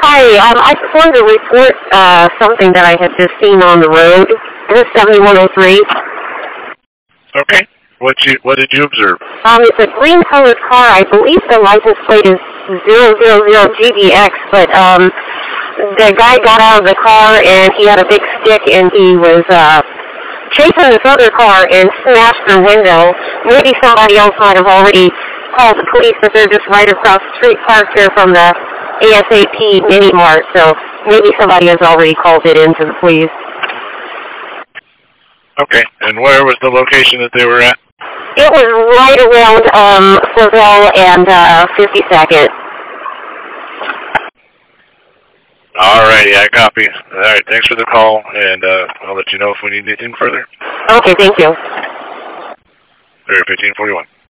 Hi, I just wanted to report something that I had just seen on the road. It was 7103. Okay. What did you observe? It's a green-colored car. I believe the license plate is 000GBX, but the guy got out of the car and he had a big stick and he was chasing this other car and smashed the window. Maybe somebody else might have already called the police, but they're just right across the street parked there from the ASAP Mini Mart, so maybe somebody has already called it in to the police. Okay, and where was the location that they were at? It was right around Flavelle and 52nd. All righty, I copy. All right, thanks for the call, and I'll let you know if we need anything further. Okay, thank you. Area 1541.